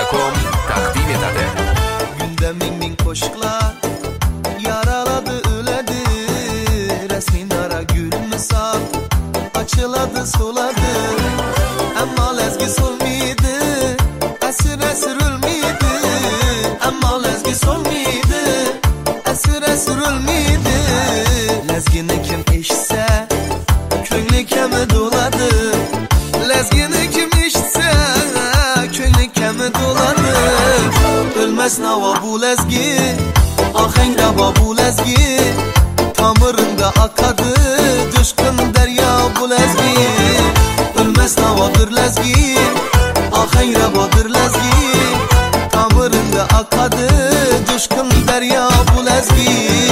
Lezgi.com takdim etadi. Gündemin qo'shiqlar yaraladi, o'ladi, rasmingara gul misol ochiladi, so'ladi, ammo Lezgi so'lmaydi, asir o'lmaydi, ammo Lezgi so'lmaydi, asir o'lmaydi. Lezgini kim eshitsa ko'ngli kami to'ladi, Lezgini kim eshitsa ko'ngli kami to'ladi. Ölmez nava bu Lezgi, aheng rava bu Lezgi, tamirinde akadı coşkun derya bu Lezgi. Ölmez navadır Lezgi, aheng ravadır Lezgi, tamirinde akadı coşkun derya bu Lezgi.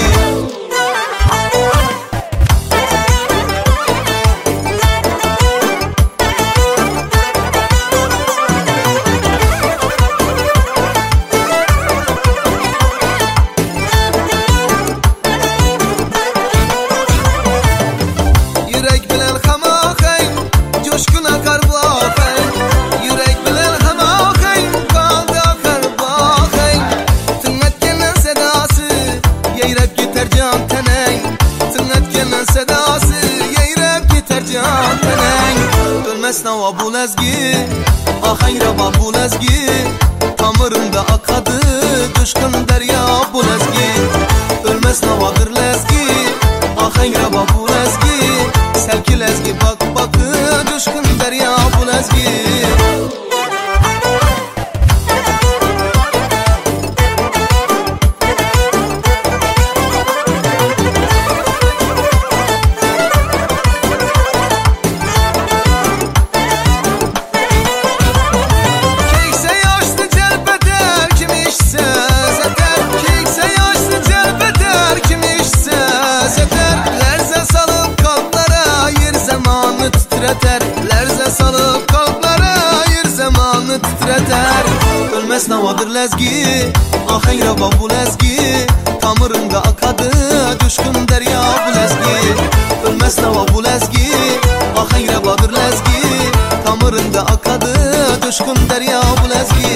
Ölmez nava bu Lezgi, aheng rava bu Lezgi, tamirinde akadı coşkun derya bu Lezgi. Ölmez navadır Lezgi, aheng rava bu Lezgi, sevki Lezgi bak bakı coşkun derya bu Lezgi. Lerze salıp kalplara yer zamanı titreter. Ölmez navadır Lezgi, aheng rava bu Lezgi, tamirinde akadı coşkun derya bu Lezgi. Ölmez nava bu Lezgi, aheng ravadır Lezgi, tamirinde akadı coşkun derya bu Lezgi.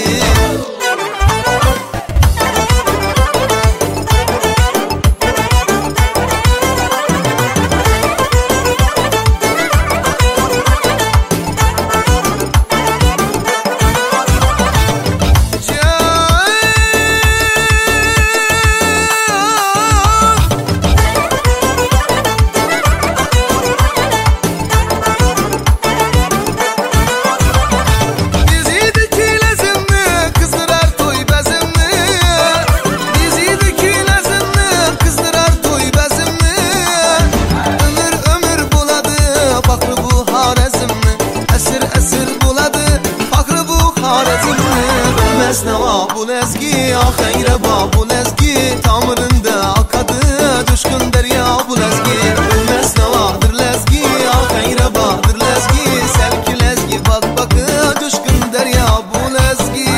Ölmez nava bu Lezgi, aheng rava bu Lezgi, tamirinde akadı coşkun derya bu Lezgi. Ölmez navadır Lezgi, aheng ravadır Lezgi, sevki Lezgi bak bakı coşkun derya bu Lezgi.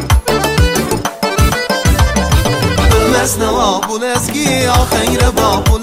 Ölmez nava bu Lezgi, aheng rava bu